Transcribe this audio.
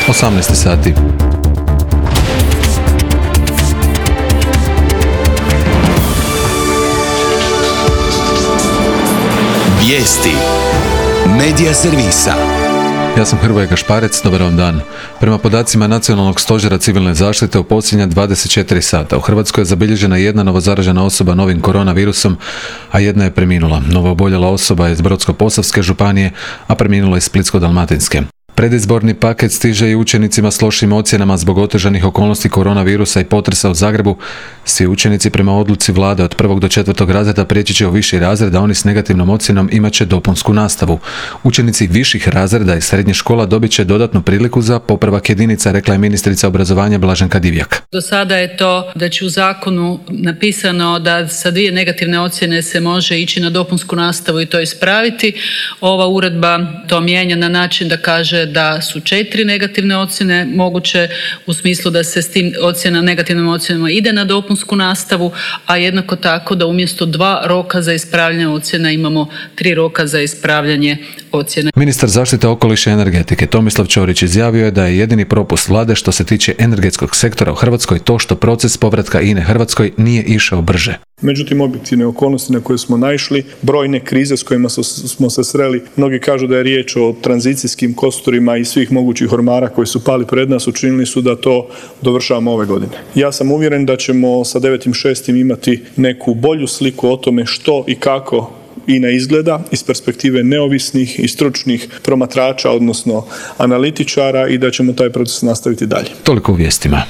18 sati. Vijesti Medija servisa. Ja sam Hrvoje Gašparec, dobar vam dan. Prema podacima Nacionalnog stožera civilne zaštite u posljednja 24 sata u Hrvatskoj je zabilježena jedna novozaražena osoba novim koronavirusom, a jedna je preminula. Novooboljela osoba je iz Brodsko-posavske županije, a preminula iz Splitsko-dalmatinske. Predizborni paket stiže i učenicima s lošim ocjenama zbog otežanih okolnosti koronavirusa i potresa u Zagrebu. Svi učenici prema odluci vlade od 1. do 4. razreda prijeći će u viši razred, a oni s negativnom ocjenom imat će dopunsku nastavu. Učenici viših razreda i srednjih škola dobit će dodatnu priliku za popravak jedinica, rekla je ministrica obrazovanja Blaženka Divjak. Do sada je to da će u zakonu napisano da sa 2 negativne ocjene se može ići na dopunsku nastavu i to ispraviti. Ova uredba to mijenja na način da kaže da su 4 negativne ocjene moguće u smislu da se s tim negativnim ocjenama ide na dopunsku nastavu, a jednako tako da umjesto 2 roka za ispravljanje ocjena imamo 3 roka za ispravljanje ocjene. Ministar zaštite okoliša i energetike Tomislav Ćorić izjavio je da je jedini propust vlade što se tiče energetskog sektora u Hrvatskoj to što proces povratka INA-e Hrvatskoj nije išao brže. Međutim, objektivne okolnosti na koje smo naišli, brojne krize s kojima smo se sreli, mnogi kažu da je riječ o tranzicijskim kosturima i svih mogućih ormara koji su pali pred nas, učinili su da to dovršavamo ove godine. Ja sam uvjeren da ćemo sa 9.6. imati neku bolju sliku o tome što i kako INA izgleda iz perspektive neovisnih i stručnih promatrača, odnosno analitičara, i da ćemo taj proces nastaviti dalje. Toliko u vijestima.